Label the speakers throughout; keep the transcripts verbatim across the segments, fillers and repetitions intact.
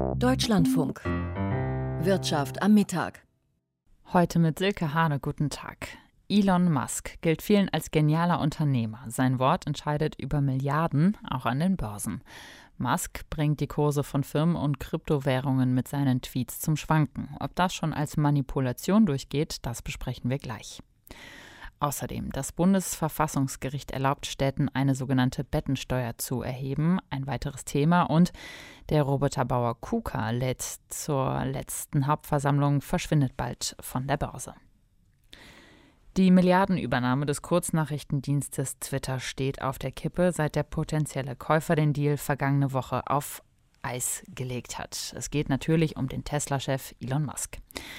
Speaker 1: Deutschlandfunk. Wirtschaft am Mittag.
Speaker 2: Heute mit Silke Hane, guten Tag. Elon Musk gilt vielen als genialer Unternehmer. Sein Wort entscheidet über Milliarden, auch an den Börsen. Musk bringt die Kurse von Firmen und Kryptowährungen mit seinen Tweets zum Schwanken. Ob das schon als Manipulation durchgeht, das besprechen wir gleich. Außerdem, das Bundesverfassungsgericht erlaubt Städten, eine sogenannte Bettensteuer zu erheben, ein weiteres Thema. Und der Roboterbauer KUKA lädt zur letzten Hauptversammlung, verschwindet bald von der Börse. Die Milliardenübernahme des Kurznachrichtendienstes Twitter steht auf der Kippe, seit der potenzielle Käufer den Deal vergangene Woche auf Eis gelegt hat. Es geht natürlich um den Tesla-Chef Elon Musk.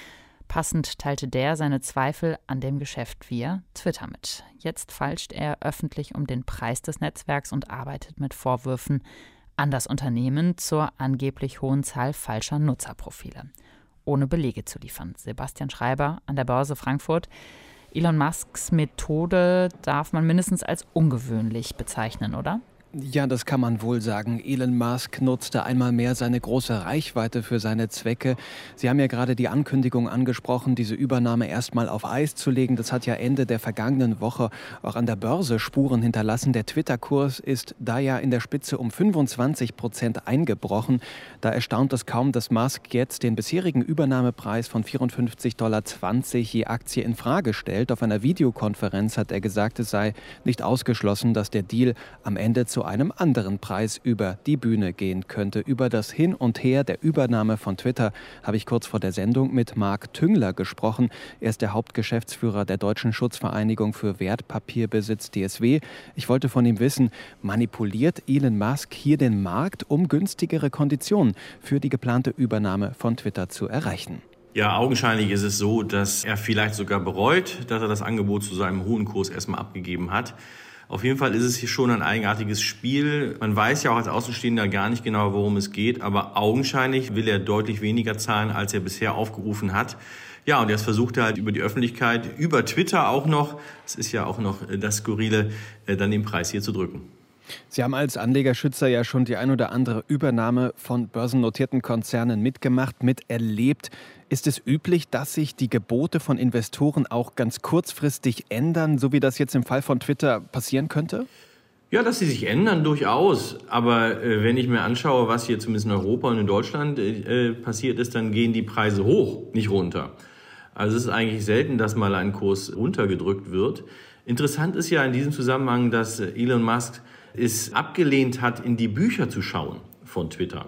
Speaker 2: Passend teilte der seine Zweifel an dem Geschäft via Twitter mit. Jetzt feilscht er öffentlich um den Preis des Netzwerks und arbeitet mit Vorwürfen an das Unternehmen zur angeblich hohen Zahl falscher Nutzerprofile, ohne Belege zu liefern. Sebastian Schreiber an der Börse Frankfurt. Elon Musks Methode darf man mindestens als ungewöhnlich bezeichnen, oder?
Speaker 3: Ja, das kann man wohl sagen. Elon Musk nutzte einmal mehr seine große Reichweite für seine Zwecke. Sie haben ja gerade die Ankündigung angesprochen, diese Übernahme erstmal auf Eis zu legen. Das hat ja Ende der vergangenen Woche auch an der Börse Spuren hinterlassen. Der Twitter-Kurs ist da ja in der Spitze um fünfundzwanzig Prozent eingebrochen. Da erstaunt es kaum, dass Musk jetzt den bisherigen Übernahmepreis von vierundfünfzig Komma zwanzig Dollar je Aktie in Frage stellt. Auf einer Videokonferenz hat er gesagt, es sei nicht ausgeschlossen, dass der Deal am Ende zu einem anderen Preis über die Bühne gehen könnte. Über das Hin und Her der Übernahme von Twitter habe ich kurz vor der Sendung mit Marc Tüngler gesprochen. Er ist der Hauptgeschäftsführer der Deutschen Schutzvereinigung für Wertpapierbesitz D S W. Ich wollte von ihm wissen, manipuliert Elon Musk hier den Markt, um günstigere Konditionen für die geplante Übernahme von Twitter zu erreichen?
Speaker 4: Ja, augenscheinlich ist es so, dass er vielleicht sogar bereut, dass er das Angebot zu seinem hohen Kurs erstmal abgegeben hat. Auf jeden Fall ist es hier schon ein eigenartiges Spiel. Man weiß ja auch als Außenstehender gar nicht genau, worum es geht, aber augenscheinlich will er deutlich weniger zahlen, als er bisher aufgerufen hat. Ja, und jetzt versucht er halt über die Öffentlichkeit, über Twitter auch noch, das ist ja auch noch das Skurrile, dann den Preis hier zu drücken.
Speaker 3: Sie haben als Anlegerschützer ja schon die ein oder andere Übernahme von börsennotierten Konzernen mitgemacht, miterlebt. Ist es üblich, dass sich die Gebote von Investoren auch ganz kurzfristig ändern, so wie das jetzt im Fall von Twitter passieren könnte?
Speaker 4: Ja, dass sie sich ändern, durchaus. Aber äh, wenn ich mir anschaue, was hier zumindest in Europa und in Deutschland äh, passiert ist, dann gehen die Preise hoch, nicht runter. Also es ist eigentlich selten, dass mal ein Kurs runtergedrückt wird. Interessant ist ja in diesem Zusammenhang, dass Elon Musk es abgelehnt hat, in die Bücher zu schauen von Twitter.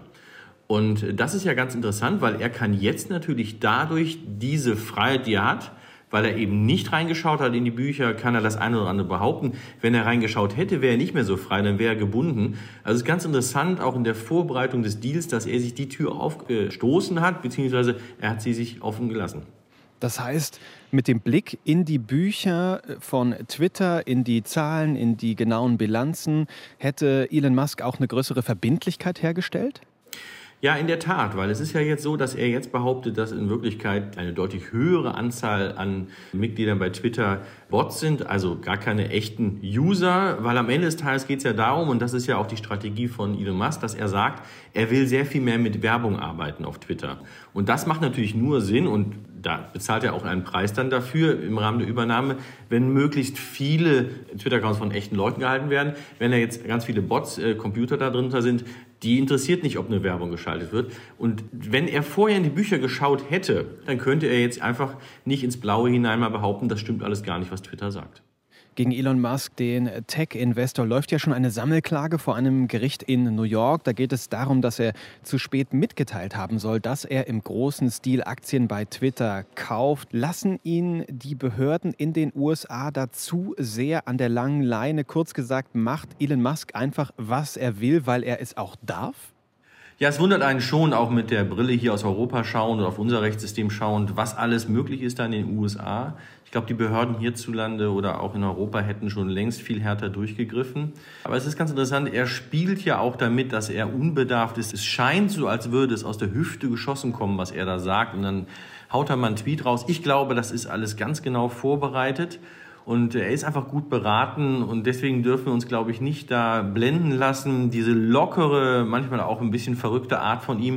Speaker 4: Und das ist ja ganz interessant, weil er kann jetzt natürlich dadurch diese Freiheit, die er hat, weil er eben nicht reingeschaut hat in die Bücher, kann er das eine oder andere behaupten. Wenn er reingeschaut hätte, wäre er nicht mehr so frei, dann wäre er gebunden. Also es ist ganz interessant, auch in der Vorbereitung des Deals, dass er sich die Tür aufgestoßen hat, beziehungsweise er hat sie sich offen gelassen.
Speaker 3: Das heißt, mit dem Blick in die Bücher von Twitter, in die Zahlen, in die genauen Bilanzen, hätte Elon Musk auch eine größere Verbindlichkeit hergestellt?
Speaker 4: Ja, in der Tat, weil es ist ja jetzt so, dass er jetzt behauptet, dass in Wirklichkeit eine deutlich höhere Anzahl an Mitgliedern bei Twitter Bots sind, also gar keine echten User, weil am Ende des Tages geht es ja darum, und das ist ja auch die Strategie von Elon Musk, dass er sagt, er will sehr viel mehr mit Werbung arbeiten auf Twitter. Und das macht natürlich nur Sinn, und da bezahlt er auch einen Preis dann dafür im Rahmen der Übernahme, wenn möglichst viele Twitter-Accounts von echten Leuten gehalten werden. Wenn da jetzt ganz viele Bots, äh, Computer da drunter sind, die interessiert nicht, ob eine Werbung geschaltet wird. Und wenn er vorher in die Bücher geschaut hätte, dann könnte er jetzt einfach nicht ins Blaue hinein mal behaupten, das stimmt alles gar nicht, was Twitter sagt.
Speaker 3: Gegen Elon Musk, den Tech-Investor, läuft ja schon eine Sammelklage vor einem Gericht in New York. Da geht es darum, dass er zu spät mitgeteilt haben soll, dass er im großen Stil Aktien bei Twitter kauft. Lassen ihn die Behörden in den U S A dazu sehr an der langen Leine? Kurz gesagt, macht Elon Musk einfach, was er will, weil er es auch darf?
Speaker 4: Ja, es wundert einen schon, auch mit der Brille hier aus Europa schauend oder auf unser Rechtssystem schauend, was alles möglich ist da in den U S A. Ich glaube, die Behörden hierzulande oder auch in Europa hätten schon längst viel härter durchgegriffen. Aber es ist ganz interessant, er spielt ja auch damit, dass er unbedarft ist. Es scheint so, als würde es aus der Hüfte geschossen kommen, was er da sagt. Und dann haut er mal einen Tweet raus. Ich glaube, das ist alles ganz genau vorbereitet. Und er ist einfach gut beraten und deswegen dürfen wir uns, glaube ich, nicht da blenden lassen. Diese lockere, manchmal auch ein bisschen verrückte Art von ihm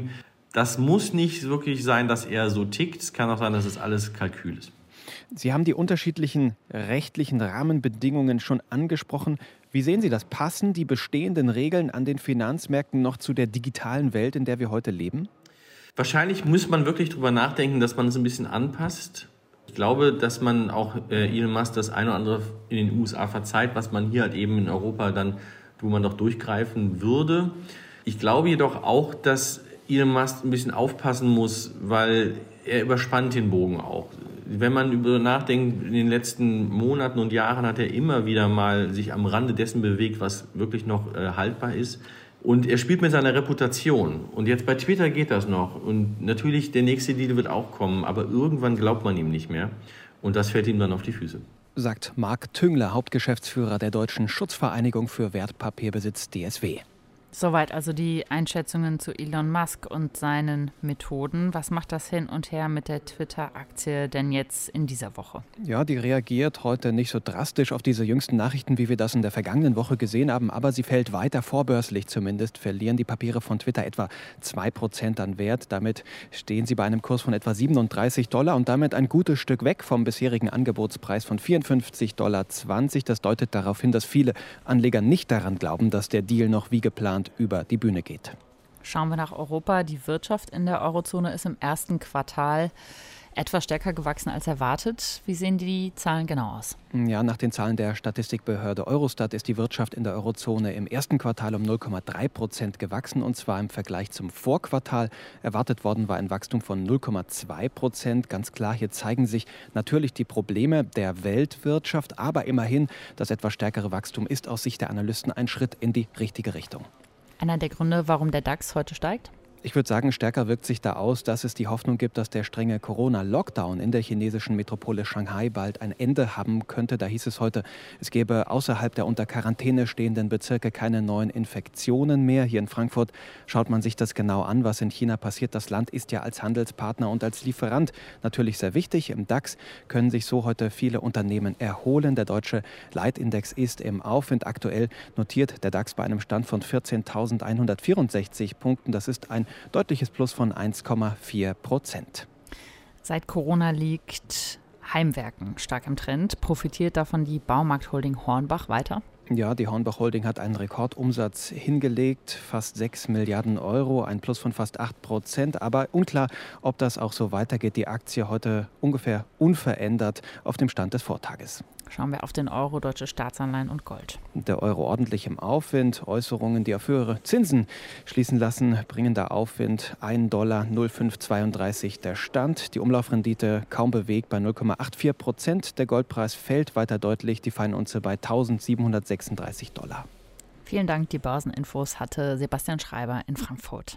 Speaker 4: Das muss nicht wirklich sein, dass er so tickt. Es kann auch sein, dass es alles Kalkül ist.
Speaker 3: Sie haben die unterschiedlichen rechtlichen Rahmenbedingungen schon angesprochen. Wie sehen Sie das? Passen die bestehenden Regeln an den Finanzmärkten noch zu der digitalen Welt, in der wir heute leben?
Speaker 4: Wahrscheinlich muss man wirklich drüber nachdenken, dass man es ein bisschen anpasst. Ich glaube, dass man auch äh, Elon Musk das eine oder andere in den U S A verzeiht, was man hier halt eben in Europa dann, wo man doch durchgreifen würde. Ich glaube jedoch auch, dass Elon Musk ein bisschen aufpassen muss, weil er überspannt den Bogen auch. Wenn man über nachdenkt, in den letzten Monaten und Jahren hat er immer wieder mal sich am Rande dessen bewegt, was wirklich noch äh, haltbar ist. Und er spielt mit seiner Reputation. Und jetzt bei Twitter geht das noch. Und natürlich, der nächste Deal wird auch kommen. Aber irgendwann glaubt man ihm nicht mehr. Und das fällt ihm dann auf die Füße.
Speaker 3: Sagt Marc Tüngler, Hauptgeschäftsführer der Deutschen Schutzvereinigung für Wertpapierbesitz D S W.
Speaker 2: Soweit also die Einschätzungen zu Elon Musk und seinen Methoden. Was macht das hin und her mit der Twitter-Aktie denn jetzt in dieser Woche?
Speaker 3: Ja, die reagiert heute nicht so drastisch auf diese jüngsten Nachrichten, wie wir das in der vergangenen Woche gesehen haben, aber sie fällt weiter vorbörslich zumindest. Verlieren die Papiere von Twitter etwa zwei Prozent an Wert. Damit stehen sie bei einem Kurs von etwa siebenunddreißig Dollar und damit ein gutes Stück weg vom bisherigen Angebotspreis von vierundfünfzig Komma zwanzig Dollar. Das deutet darauf hin, dass viele Anleger nicht daran glauben, dass der Deal noch wie geplant über die Bühne geht.
Speaker 2: Schauen wir nach Europa. Die Wirtschaft in der Eurozone ist im ersten Quartal etwas stärker gewachsen als erwartet. Wie sehen die Zahlen genau aus?
Speaker 3: Ja, nach den Zahlen der Statistikbehörde Eurostat ist die Wirtschaft in der Eurozone im ersten Quartal um null Komma drei Prozent gewachsen, und zwar im Vergleich zum Vorquartal. Erwartet worden war ein Wachstum von null Komma zwei Prozent. Ganz klar, hier zeigen sich natürlich die Probleme der Weltwirtschaft, aber immerhin das etwas stärkere Wachstum ist aus Sicht der Analysten ein Schritt in die richtige Richtung.
Speaker 2: Einer der Gründe, warum der DAX heute steigt?
Speaker 3: Ich würde sagen, stärker wirkt sich da aus, dass es die Hoffnung gibt, dass der strenge Corona-Lockdown in der chinesischen Metropole Shanghai bald ein Ende haben könnte. Da hieß es heute, es gäbe außerhalb der unter Quarantäne stehenden Bezirke keine neuen Infektionen mehr. Hier in Frankfurt schaut man sich das genau an, was in China passiert. Das Land ist ja als Handelspartner und als Lieferant natürlich sehr wichtig. Im DAX können sich so heute viele Unternehmen erholen. Der deutsche Leitindex ist im Aufwind. Aktuell notiert der DAX bei einem Stand von vierzehntausendeinhundertvierundsechzig Punkten. Das ist ein deutliches Plus von eins Komma vier Prozent.
Speaker 2: Seit Corona liegt Heimwerken stark im Trend. Profitiert davon die Baumarktholding Hornbach weiter?
Speaker 3: Ja, die Hornbach Holding hat einen Rekordumsatz hingelegt, fast sechs Milliarden Euro, ein Plus von fast acht Prozent. Aber unklar, ob das auch so weitergeht. Die Aktie heute ungefähr unverändert auf dem Stand des Vortages.
Speaker 2: Schauen wir auf den Euro, deutsche Staatsanleihen und Gold.
Speaker 3: Der Euro ordentlich im Aufwind. Äußerungen, die auf höhere Zinsen schließen lassen, bringen da Aufwind. ein Dollar null Komma fünf zweiunddreißig der Stand. Die Umlaufrendite kaum bewegt bei null Komma vierundachtzig Prozent. Der Goldpreis fällt weiter deutlich. Die Feinunze bei eintausendsiebenhundertsechsunddreißig Dollar.
Speaker 2: Vielen Dank. Die Börseninfos hatte Sebastian Schreiber in Frankfurt.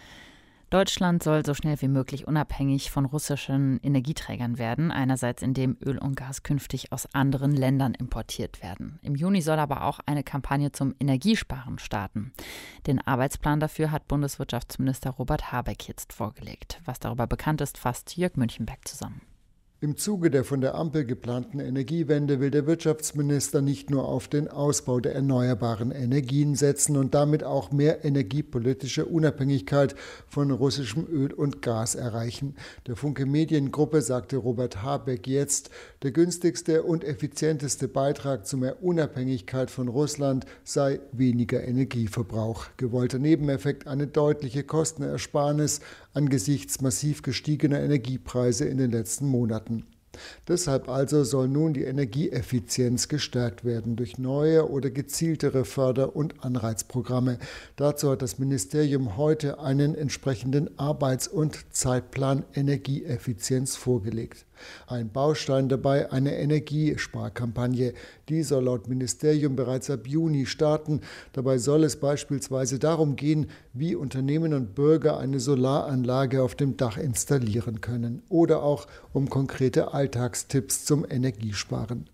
Speaker 2: Deutschland soll so schnell wie möglich unabhängig von russischen Energieträgern werden, einerseits indem Öl und Gas künftig aus anderen Ländern importiert werden. Im Juni soll aber auch eine Kampagne zum Energiesparen starten. Den Arbeitsplan dafür hat Bundeswirtschaftsminister Robert Habeck jetzt vorgelegt. Was darüber bekannt ist, fasst Jörg Münchenberg zusammen.
Speaker 5: Im Zuge der von der Ampel geplanten Energiewende will der Wirtschaftsminister nicht nur auf den Ausbau der erneuerbaren Energien setzen und damit auch mehr energiepolitische Unabhängigkeit von russischem Öl und Gas erreichen. Der Funke Mediengruppe sagte Robert Habeck jetzt, der günstigste und effizienteste Beitrag zu mehr Unabhängigkeit von Russland sei weniger Energieverbrauch. Gewollter Nebeneffekt eine deutliche Kostenersparnis angesichts massiv gestiegener Energiepreise in den letzten Monaten. Deshalb also soll nun die Energieeffizienz gestärkt werden durch neue oder gezieltere Förder- und Anreizprogramme. Dazu hat das Ministerium heute einen entsprechenden Arbeits- und Zeitplan Energieeffizienz vorgelegt. Ein Baustein dabei eine Energiesparkampagne. Die soll laut Ministerium bereits ab Juni starten. Dabei soll es beispielsweise darum gehen, wie Unternehmen und Bürger eine Solaranlage auf dem Dach installieren können oder auch um konkrete Alltagstipps zum Energiesparen.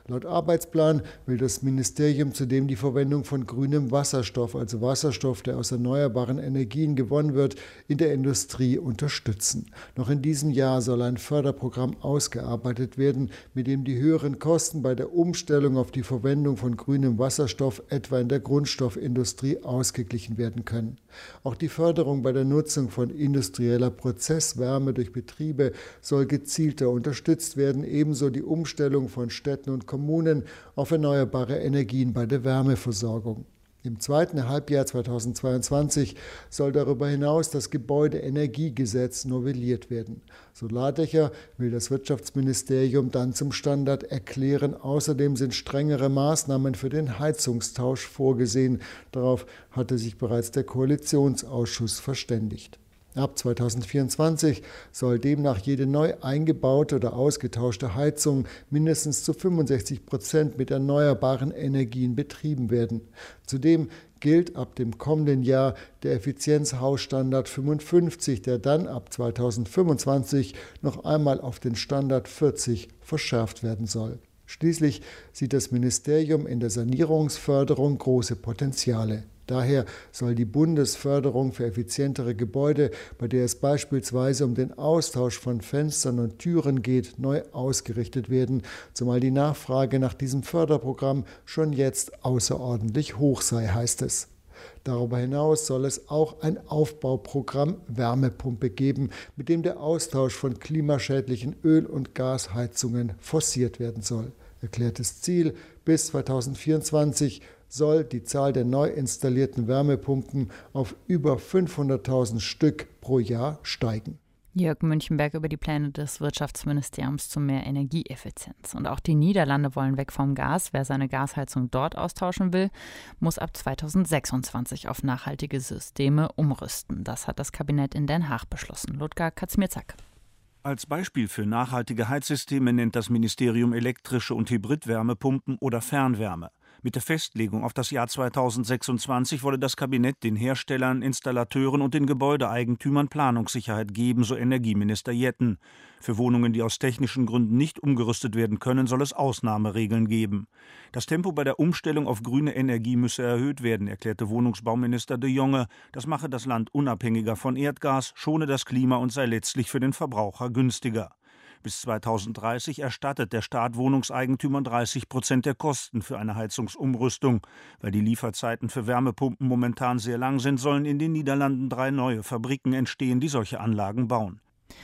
Speaker 5: Laut Arbeitsplan will das Ministerium zudem die Verwendung von grünem Wasserstoff, also Wasserstoff, der aus erneuerbaren Energien gewonnen wird, in der Industrie unterstützen. Noch in diesem Jahr soll ein Förderprogramm ausgearbeitet werden, mit dem die höheren Kosten bei der Umstellung auf die Verwendung von grünem Wasserstoff etwa in der Grundstoffindustrie ausgeglichen werden können. Auch die Förderung bei der Nutzung von industrieller Prozesswärme durch Betriebe soll gezielter unterstützt werden, ebenso die Umstellung von Städten und Kommunen auf erneuerbare Energien bei der Wärmeversorgung. Im zweiten Halbjahr zweitausendzweiundzwanzig soll darüber hinaus das Gebäudeenergiegesetz novelliert werden. Solardächer will das Wirtschaftsministerium dann zum Standard erklären. Außerdem sind strengere Maßnahmen für den Heizungstausch vorgesehen. Darauf hatte sich bereits der Koalitionsausschuss verständigt. Ab zweitausendvierundzwanzig soll demnach jede neu eingebaute oder ausgetauschte Heizung mindestens zu fünfundsechzig Prozent mit erneuerbaren Energien betrieben werden. Zudem gilt ab dem kommenden Jahr der Effizienzhausstandard fünfundfünfzig, der dann ab zweitausendfünfundzwanzig noch einmal auf den Standard vierzig verschärft werden soll. Schließlich sieht das Ministerium in der Sanierungsförderung große Potenziale. Daher soll die Bundesförderung für effizientere Gebäude, bei der es beispielsweise um den Austausch von Fenstern und Türen geht, neu ausgerichtet werden, zumal die Nachfrage nach diesem Förderprogramm schon jetzt außerordentlich hoch sei, heißt es. Darüber hinaus soll es auch ein Aufbauprogramm Wärmepumpe geben, mit dem der Austausch von klimaschädlichen Öl- und Gasheizungen forciert werden soll. Erklärtes Ziel: bis zweitausendvierundzwanzig soll die Zahl der neu installierten Wärmepumpen auf über fünfhunderttausend Stück pro Jahr steigen.
Speaker 2: Jörg Münchenberg über die Pläne des Wirtschaftsministeriums zu mehr Energieeffizienz. Und auch die Niederlande wollen weg vom Gas. Wer seine Gasheizung dort austauschen will, muss ab zweitausendsechsundzwanzig auf nachhaltige Systeme umrüsten. Das hat das Kabinett in Den Haag beschlossen. Ludger Kaczmierczak.
Speaker 6: Als Beispiel für nachhaltige Heizsysteme nennt das Ministerium elektrische und Hybridwärmepumpen oder Fernwärme. Mit der Festlegung auf das Jahr zweitausendsechsundzwanzig wolle das Kabinett den Herstellern, Installateuren und den Gebäudeeigentümern Planungssicherheit geben, so Energieminister Jetten. Für Wohnungen, die aus technischen Gründen nicht umgerüstet werden können, soll es Ausnahmeregeln geben. Das Tempo bei der Umstellung auf grüne Energie müsse erhöht werden, erklärte Wohnungsbauminister de Jonge. Das mache das Land unabhängiger von Erdgas, schone das Klima und sei letztlich für den Verbraucher günstiger. Bis zweitausenddreißig erstattet der Staat Wohnungseigentümern dreißig Prozent der Kosten für eine Heizungsumrüstung. Weil die Lieferzeiten für Wärmepumpen momentan sehr lang sind, sollen in den Niederlanden drei neue Fabriken entstehen, die solche Anlagen bauen.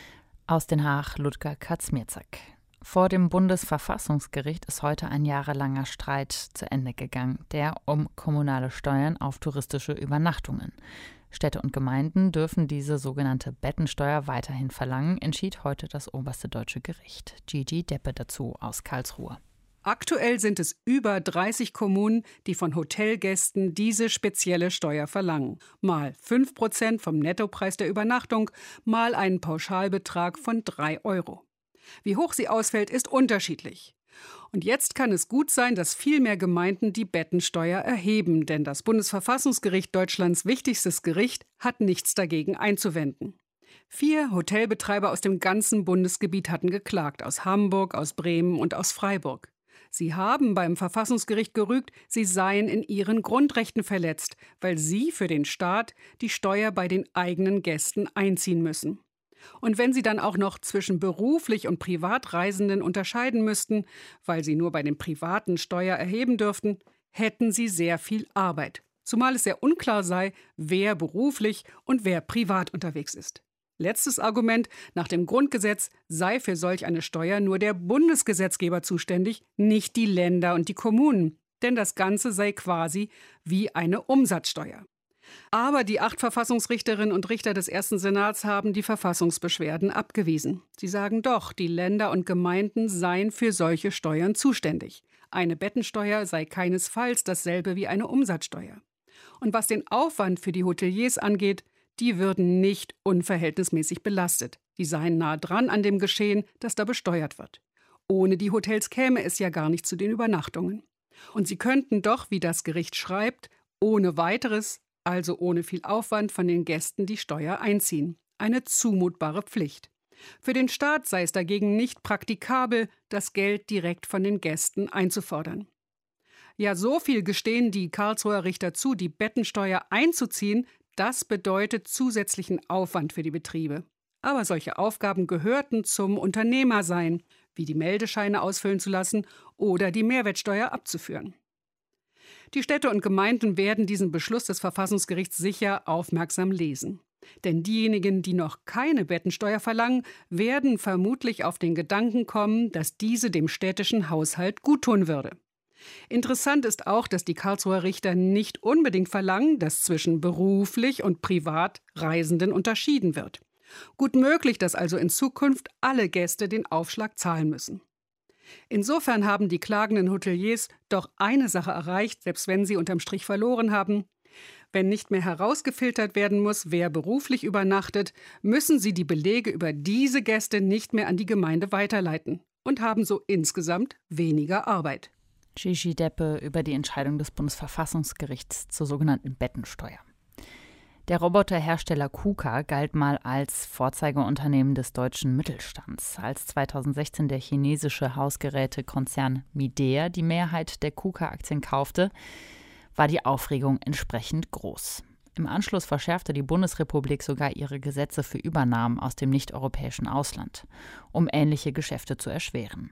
Speaker 2: Aus Den Haag, Ludger Kaczmierczak. Vor dem Bundesverfassungsgericht ist heute ein jahrelanger Streit zu Ende gegangen, der um kommunale Steuern auf touristische Übernachtungen. Städte und Gemeinden dürfen diese sogenannte Bettensteuer weiterhin verlangen, entschied heute das oberste deutsche Gericht. Gigi Deppe dazu aus Karlsruhe.
Speaker 7: Aktuell sind es über dreißig Kommunen, die von Hotelgästen diese spezielle Steuer verlangen. Mal fünf Prozent vom Nettopreis der Übernachtung, mal einen Pauschalbetrag von drei Euro. Wie hoch sie ausfällt, ist unterschiedlich. Und jetzt kann es gut sein, dass viel mehr Gemeinden die Bettensteuer erheben, denn das Bundesverfassungsgericht, Deutschlands wichtigstes Gericht, hat nichts dagegen einzuwenden. Vier Hotelbetreiber aus dem ganzen Bundesgebiet hatten geklagt, aus Hamburg, aus Bremen und aus Freiburg. Sie haben beim Verfassungsgericht gerügt, sie seien in ihren Grundrechten verletzt, weil sie für den Staat die Steuer bei den eigenen Gästen einziehen müssen. Und wenn sie dann auch noch zwischen beruflich und Privatreisenden unterscheiden müssten, weil sie nur bei den Privaten Steuer erheben dürften, hätten sie sehr viel Arbeit. Zumal es sehr unklar sei, wer beruflich und wer privat unterwegs ist. Letztes Argument: Nach dem Grundgesetz sei für solch eine Steuer nur der Bundesgesetzgeber zuständig, nicht die Länder und die Kommunen. Denn das Ganze sei quasi wie eine Umsatzsteuer. Aber die acht Verfassungsrichterinnen und Richter des ersten Senats haben die Verfassungsbeschwerden abgewiesen. Sie sagen doch, die Länder und Gemeinden seien für solche Steuern zuständig. Eine Bettensteuer sei keinesfalls dasselbe wie eine Umsatzsteuer. Und was den Aufwand für die Hoteliers angeht, die würden nicht unverhältnismäßig belastet. Die seien nah dran an dem Geschehen, das da besteuert wird. Ohne die Hotels käme es ja gar nicht zu den Übernachtungen. Und sie könnten doch, wie das Gericht schreibt, ohne weiteres, also ohne viel Aufwand von den Gästen, die Steuer einziehen. Eine zumutbare Pflicht. Für den Staat sei es dagegen nicht praktikabel, das Geld direkt von den Gästen einzufordern. Ja, so viel gestehen die Karlsruher Richter zu, die Bettensteuer einzuziehen, das bedeutet zusätzlichen Aufwand für die Betriebe. Aber solche Aufgaben gehörten zum Unternehmersein, wie die Meldescheine ausfüllen zu lassen oder die Mehrwertsteuer abzuführen. Die Städte und Gemeinden werden diesen Beschluss des Verfassungsgerichts sicher aufmerksam lesen. Denn diejenigen, die noch keine Bettensteuer verlangen, werden vermutlich auf den Gedanken kommen, dass diese dem städtischen Haushalt guttun würde. Interessant ist auch, dass die Karlsruher Richter nicht unbedingt verlangen, dass zwischen beruflich und privat Reisenden unterschieden wird. Gut möglich, dass also in Zukunft alle Gäste den Aufschlag zahlen müssen. Insofern haben die klagenden Hoteliers doch eine Sache erreicht, selbst wenn sie unterm Strich verloren haben. Wenn nicht mehr herausgefiltert werden muss, wer beruflich übernachtet, müssen sie die Belege über diese Gäste nicht mehr an die Gemeinde weiterleiten und haben so insgesamt weniger Arbeit.
Speaker 2: Gigi Deppe über die Entscheidung des Bundesverfassungsgerichts zur sogenannten Bettensteuer. Der Roboterhersteller KUKA galt mal als Vorzeigeunternehmen des deutschen Mittelstands. Als zweitausendsechzehn der chinesische Hausgerätekonzern Midea die Mehrheit der KUKA-Aktien kaufte, war die Aufregung entsprechend groß. Im Anschluss verschärfte die Bundesrepublik sogar ihre Gesetze für Übernahmen aus dem nicht-europäischen Ausland, um ähnliche Geschäfte zu erschweren.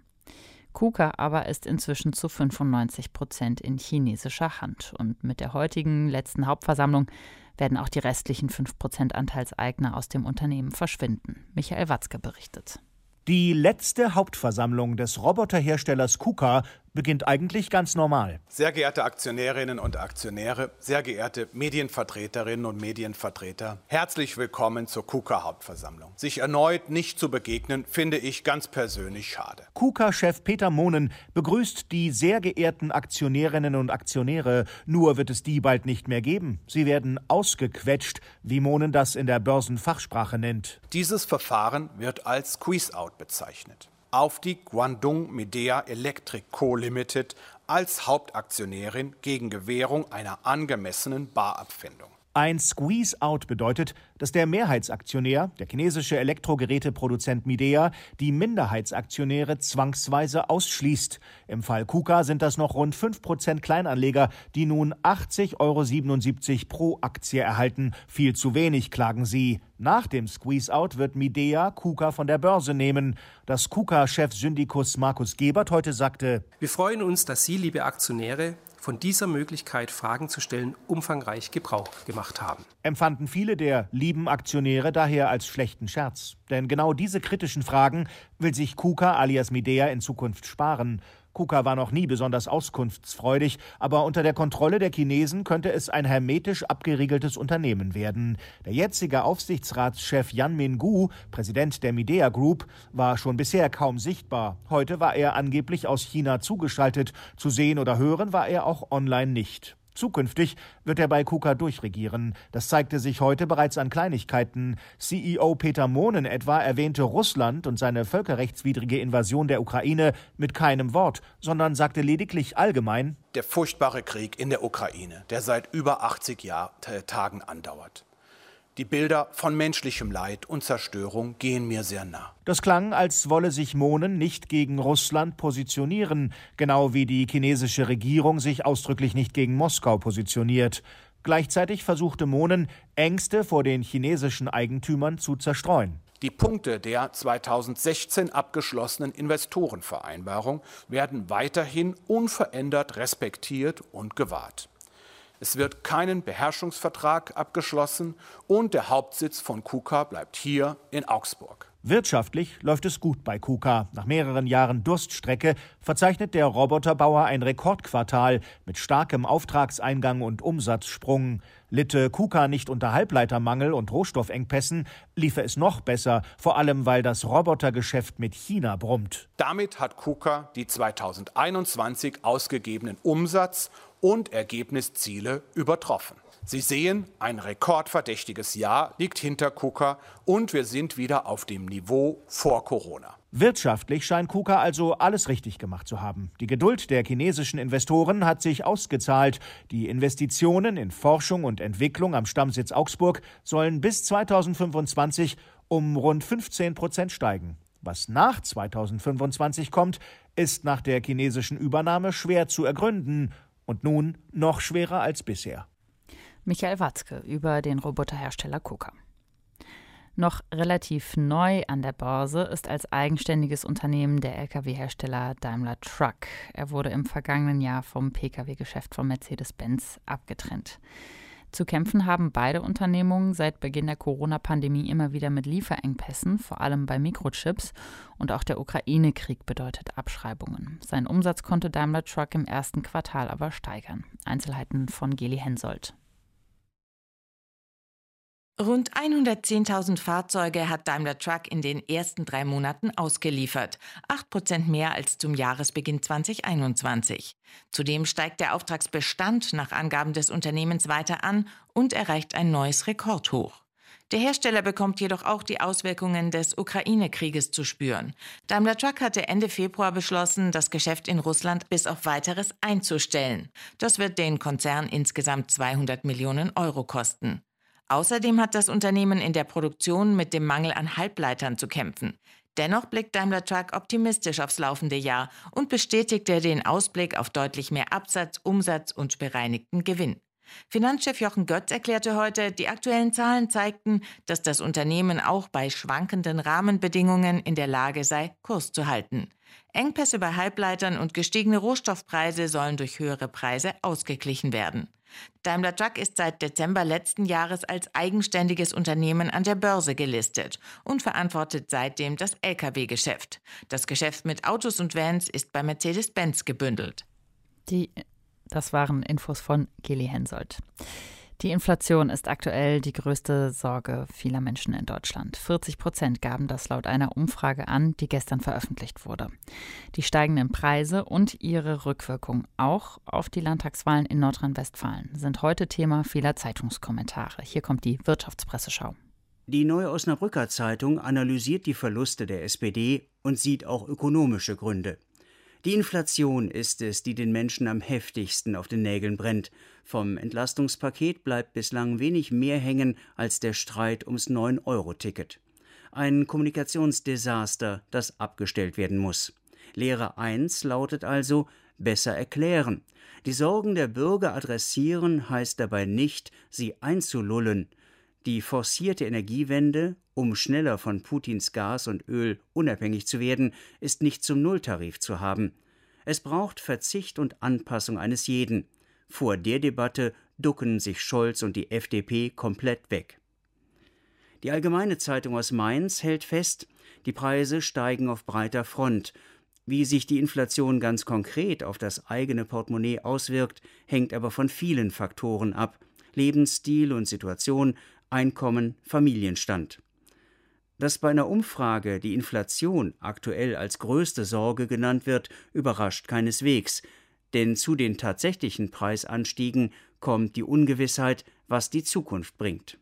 Speaker 2: KUKA aber ist inzwischen zu fünfundneunzig Prozent in chinesischer Hand. Und mit der heutigen letzten Hauptversammlung werden auch die restlichen fünf Prozent Anteilseigner aus dem Unternehmen verschwinden. Michael Watzke berichtet.
Speaker 6: Die letzte Hauptversammlung des Roboterherstellers KUKA beginnt eigentlich ganz normal.
Speaker 8: Sehr geehrte Aktionärinnen und Aktionäre, sehr geehrte Medienvertreterinnen und Medienvertreter, herzlich willkommen zur KUKA-Hauptversammlung. Sich erneut nicht zu begegnen, finde ich ganz persönlich schade.
Speaker 6: KUKA-Chef Peter Mohnen begrüßt die sehr geehrten Aktionärinnen und Aktionäre, nur wird es die bald nicht mehr geben. Sie werden ausgequetscht, wie Mohnen das in der Börsenfachsprache nennt.
Speaker 8: Dieses Verfahren wird als Squeeze-out bezeichnet. Auf die Guangdong Midea Electric Co. Limited als Hauptaktionärin gegen Gewährung einer angemessenen Barabfindung.
Speaker 6: Ein Squeeze-out bedeutet, dass der Mehrheitsaktionär, der chinesische Elektrogeräteproduzent Midea, die Minderheitsaktionäre zwangsweise ausschließt. Im Fall KUKA sind das noch rund fünf Prozent Kleinanleger, die nun achtzig Euro siebenundsiebzig pro Aktie erhalten. Viel zu wenig, klagen sie. Nach dem Squeeze-out wird Midea KUKA von der Börse nehmen. Das KUKA-Chef Syndikus Markus Gebert heute sagte:
Speaker 9: Wir freuen uns, dass Sie, liebe Aktionäre, von dieser Möglichkeit, Fragen zu stellen, umfangreich Gebrauch gemacht haben.
Speaker 6: Empfanden viele der lieben Aktionäre daher als schlechten Scherz. Denn genau diese kritischen Fragen will sich KUKA alias Midea in Zukunft sparen. KUKA war noch nie besonders auskunftsfreudig, aber unter der Kontrolle der Chinesen könnte es ein hermetisch abgeriegeltes Unternehmen werden. Der jetzige Aufsichtsratschef Yan Minggu, Präsident der Midea Group, war schon bisher kaum sichtbar. Heute war er angeblich aus China zugeschaltet. Zu sehen oder hören war er auch online nicht. Zukünftig wird er bei KUKA durchregieren. Das zeigte sich heute bereits an Kleinigkeiten. C E O Peter Mohnen etwa erwähnte Russland und seine völkerrechtswidrige Invasion der Ukraine mit keinem Wort, sondern sagte lediglich allgemein:
Speaker 8: Der furchtbare Krieg in der Ukraine, der seit über achtzig Jahr, äh, Tagen andauert. Die Bilder von menschlichem Leid und Zerstörung gehen mir sehr nah.
Speaker 6: Das klang, als wolle sich Mohnen nicht gegen Russland positionieren, genau wie die chinesische Regierung sich ausdrücklich nicht gegen Moskau positioniert. Gleichzeitig versuchte Mohnen, Ängste vor den chinesischen Eigentümern zu zerstreuen.
Speaker 8: Die Punkte der zweitausendsechzehn abgeschlossenen Investorenvereinbarung werden weiterhin unverändert respektiert und gewahrt. Es wird keinen Beherrschungsvertrag abgeschlossen und der Hauptsitz von KUKA bleibt hier in Augsburg.
Speaker 6: Wirtschaftlich läuft es gut bei KUKA. Nach mehreren Jahren Durststrecke verzeichnet der Roboterbauer ein Rekordquartal mit starkem Auftragseingang und Umsatzsprung. Litte KUKA nicht unter Halbleitermangel und Rohstoffengpässen, liefe es noch besser, vor allem weil das Robotergeschäft mit China brummt.
Speaker 8: Damit hat KUKA die zweitausendeinundzwanzig ausgegebenen Umsatz- und Ergebnisziele übertroffen. Sie sehen, ein rekordverdächtiges Jahr liegt hinter KUKA und wir sind wieder auf dem Niveau vor Corona.
Speaker 6: Wirtschaftlich scheint KUKA also alles richtig gemacht zu haben. Die Geduld der chinesischen Investoren hat sich ausgezahlt. Die Investitionen in Forschung und Entwicklung am Stammsitz Augsburg sollen bis zweitausendfünfundzwanzig um rund fünfzehn Prozent steigen. Was nach zweitausendfünfundzwanzig kommt, ist nach der chinesischen Übernahme schwer zu ergründen und nun noch schwerer als bisher.
Speaker 2: Michael Watzke über den Roboterhersteller KUKA. Noch relativ neu an der Börse ist als eigenständiges Unternehmen der L K W-Hersteller Daimler Truck. Er wurde im vergangenen Jahr vom P K W-Geschäft von Mercedes-Benz abgetrennt. Zu kämpfen haben beide Unternehmungen seit Beginn der Corona-Pandemie immer wieder mit Lieferengpässen, vor allem bei Mikrochips. Und auch der Ukraine-Krieg bedeutet Abschreibungen. Sein Umsatz konnte Daimler Truck im ersten Quartal aber steigern. Einzelheiten von Geli Hensoldt.
Speaker 10: Rund hundertzehntausend Fahrzeuge hat Daimler Truck in den ersten drei Monaten ausgeliefert. acht Prozent mehr als zum Jahresbeginn zweitausendeinundzwanzig. Zudem steigt der Auftragsbestand nach Angaben des Unternehmens weiter an und erreicht ein neues Rekordhoch. Der Hersteller bekommt jedoch auch die Auswirkungen des Ukraine-Krieges zu spüren. Daimler Truck hatte Ende Februar beschlossen, das Geschäft in Russland bis auf Weiteres einzustellen. Das wird den Konzern insgesamt zweihundert Millionen Euro kosten. Außerdem hat das Unternehmen in der Produktion mit dem Mangel an Halbleitern zu kämpfen. Dennoch blickt Daimler Truck optimistisch aufs laufende Jahr und bestätigte den Ausblick auf deutlich mehr Absatz, Umsatz und bereinigten Gewinn. Finanzchef Jochen Götz erklärte heute, die aktuellen Zahlen zeigten, dass das Unternehmen auch bei schwankenden Rahmenbedingungen in der Lage sei, Kurs zu halten. Engpässe bei Halbleitern und gestiegene Rohstoffpreise sollen durch höhere Preise ausgeglichen werden. Daimler Truck ist seit Dezember letzten Jahres als eigenständiges Unternehmen an der Börse gelistet und verantwortet seitdem das L K W-Geschäft. Das Geschäft mit Autos und Vans ist bei Mercedes-Benz gebündelt.
Speaker 2: Die, das waren Infos von Geli Hensoldt. Die Inflation ist aktuell die größte Sorge vieler Menschen in Deutschland. vierzig Prozent gaben das laut einer Umfrage an, die gestern veröffentlicht wurde. Die steigenden Preise und ihre Rückwirkung auch auf die Landtagswahlen in Nordrhein-Westfalen sind heute Thema vieler Zeitungskommentare. Hier kommt die Wirtschaftspresseschau.
Speaker 11: Die Neue Osnabrücker Zeitung analysiert die Verluste der S P D und sieht auch ökonomische Gründe. Die Inflation ist es, die den Menschen am heftigsten auf den Nägeln brennt. Vom Entlastungspaket bleibt bislang wenig mehr hängen als der Streit ums neun Euro Ticket. Ein Kommunikationsdesaster, das abgestellt werden muss. Lehre eins lautet also: besser erklären. Die Sorgen der Bürger adressieren heißt dabei nicht, sie einzulullen. Die forcierte Energiewende, um schneller von Putins Gas und Öl unabhängig zu werden, ist nicht zum Nulltarif zu haben. Es braucht Verzicht und Anpassung eines jeden. Vor der Debatte ducken sich Scholz und die F D P komplett weg. Die Allgemeine Zeitung aus Mainz hält fest, die Preise steigen auf breiter Front. Wie sich die Inflation ganz konkret auf das eigene Portemonnaie auswirkt, hängt aber von vielen Faktoren ab: Lebensstil und Situation, Einkommen, Familienstand. Dass bei einer Umfrage die Inflation aktuell als größte Sorge genannt wird, überrascht keineswegs. Denn zu den tatsächlichen Preisanstiegen kommt die Ungewissheit, was die Zukunft bringt.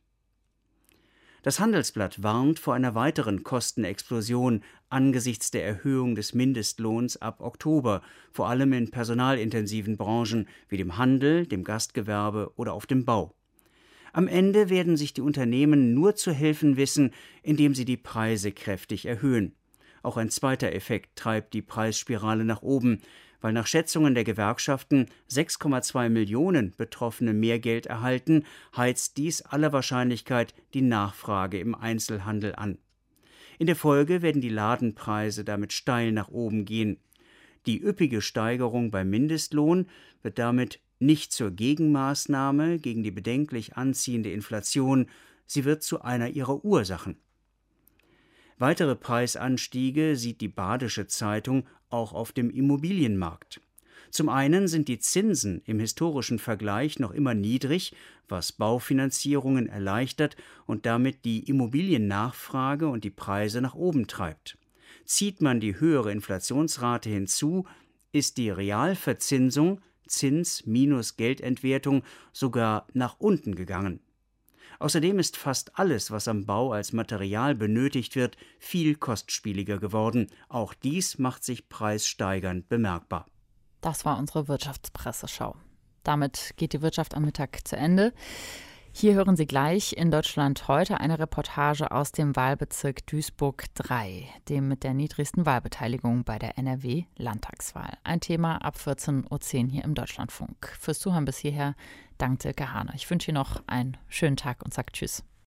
Speaker 11: Das Handelsblatt warnt vor einer weiteren Kostenexplosion angesichts der Erhöhung des Mindestlohns ab Oktober, vor allem in personalintensiven Branchen wie dem Handel, dem Gastgewerbe oder auf dem Bau. Am Ende werden sich die Unternehmen nur zu helfen wissen, indem sie die Preise kräftig erhöhen. Auch ein zweiter Effekt treibt die Preisspirale nach oben, weil nach Schätzungen der Gewerkschaften sechs Komma zwei Millionen Betroffene mehr Geld erhalten, heizt dies aller Wahrscheinlichkeit die Nachfrage im Einzelhandel an. In der Folge werden die Ladenpreise damit steil nach oben gehen. Die üppige Steigerung beim Mindestlohn wird damit nicht zur Gegenmaßnahme gegen die bedenklich anziehende Inflation, sie wird zu einer ihrer Ursachen. Weitere Preisanstiege sieht die Badische Zeitung auch auf dem Immobilienmarkt. Zum einen sind die Zinsen im historischen Vergleich noch immer niedrig, was Baufinanzierungen erleichtert und damit die Immobiliennachfrage und die Preise nach oben treibt. Zieht man die höhere Inflationsrate hinzu, ist die Realverzinsung Zins minus Geldentwertung sogar nach unten gegangen. Außerdem ist fast alles, was am Bau als Material benötigt wird, viel kostspieliger geworden. Auch dies macht sich preissteigernd bemerkbar.
Speaker 2: Das war unsere Wirtschaftspresseschau. Damit geht die Wirtschaft am Mittag zu Ende. Hier hören Sie gleich in Deutschland heute eine Reportage aus dem Wahlbezirk Duisburg drei, dem mit der niedrigsten Wahlbeteiligung bei der N R W-Landtagswahl. Ein Thema ab vierzehn Uhr zehn hier im Deutschlandfunk. Fürs Zuhören bis hierher dankt Silke Hahne. Ich wünsche Ihnen noch einen schönen Tag und sage Tschüss.